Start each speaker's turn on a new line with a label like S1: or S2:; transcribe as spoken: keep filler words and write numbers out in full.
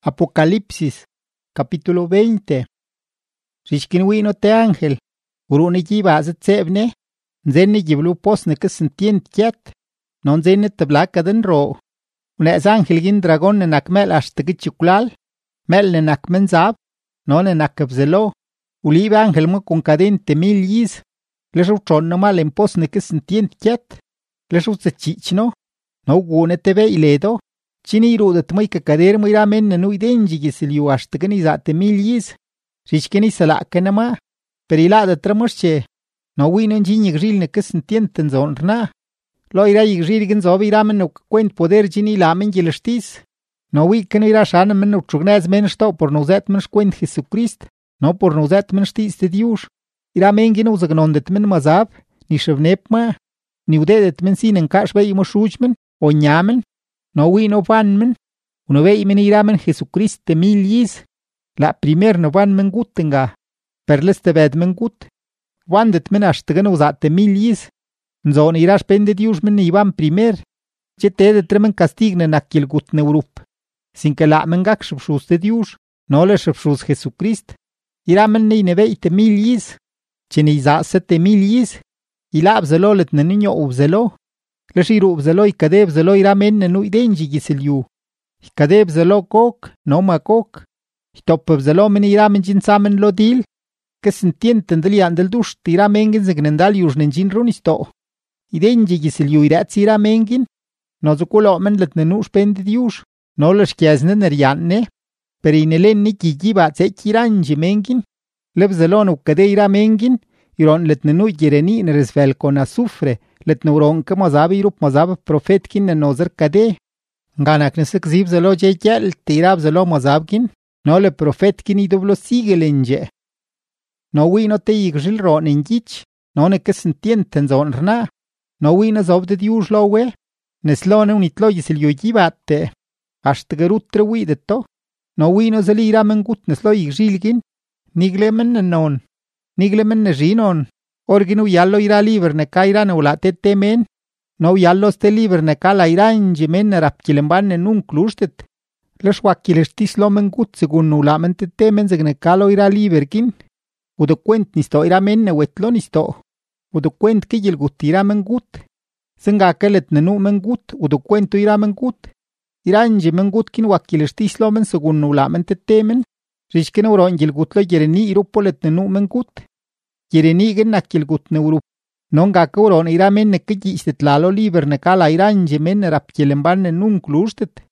S1: Apocalipsis, capítulo veinte. Rishkinwino te ángel, uruni gibaza tsebne, nzenne giblu posne kesentient kiat, non zenne tablaka den ro. Unez ángel gin dragon ne nak mel ashtagi chuklal, mel ne nak menzab, non ne nak bzelo. Ulibe ángel mo con cadente mil yiz, les utron no mal en posne kesentient kiat, les utzachichno, no gune tebe iledo. Chini irudat mo ikakader mo iramen na nuidenji gisiliu ashtagani zate mil yiz. Rishkeni salake na ma, per ilada tramosche, no wino njini gril ne kesentienten zonrna. Lo ira yigril genzobi iramen no kwent poder jini ilamen gilashtis. No wikeno ira shana men no trugnez men sto por no zet men kwent Jesucrist, no por no zet men shtis de Dios. Iramen gino zagnondet men mazab, ni shavnep ma, ni udedet men sinen kashbe imo shujmen, o nyamen. No wino van men, uno vei men iramen Jesucrist de mil yiz. La primer no van men gutenga, per leste ved men gut. Wandet men ashtagan uzate mil yiz. Nzon irash pende Dios men iban primer. Chete de tremen castigne nakil gut neurup. Sin que la men gak shubshus de Dios, no le shubshus Jesucrist. Iramen ne ne veite mil yiz. Chene izasete mil yiz. Ilab zelo let ne niño ubzelo. Leshiru bzelo y kadeb zelo iramen ne nu idenji gisiliu. Kadeb zelo kok, no ma kok. Top bzelo men iramen jinsamen lo dil. Que sentienten delian del dush tiramengin zignendal yujnen jin runisto. Idenji gisiliu irat iramengin. No zukulo men let ne nu spende diush. No les kiazne nerianne. Per inelen ni kigiba tsekiranji mengin. Leb zelo no kade iramengin. Iron let ne nu gireni neresvel con azufre. Let neuron că mozabi irup mozab profetkin ne nozer kade. Nganak nesek zib zelo jejel tirab zelo mozabkin. No le profetkin i doblo sigelenje. No wino te igril ron ingich. No ne kesentienten zon rna. No wino zob de diush lo we. Neslone unitlo yisil yoyibate. Ashtgarut trewideto. No wino zeli iramen gut neslo igrilgin. Niglemen ne non. Niglemen ne rinon. Orginu yallo ira liber ne kaira ne ulate temen. No yallo ste liber ne kala ira injimen rapkilemban ne nun klustet. Les wakilestis lomen gut segun nulamen te temen zegne kalo ira liberkin. Udo kwent nisto ira men ne wetlo nisto. Udo kwent ke yel gut ira men gut. Zenga kelet ne nu men gut. Udo kwento ira men gut. Ira injimen gut kin wakilestis lomen segun nulamen te temen. Rishken uron yel gutlo yereni irupolet ne nu men gut. Yerenigen nakil gut neurup. Non gakauron iramen ne kijistet lalo liber ne kala iranje men rapkielemban ne nun klustet.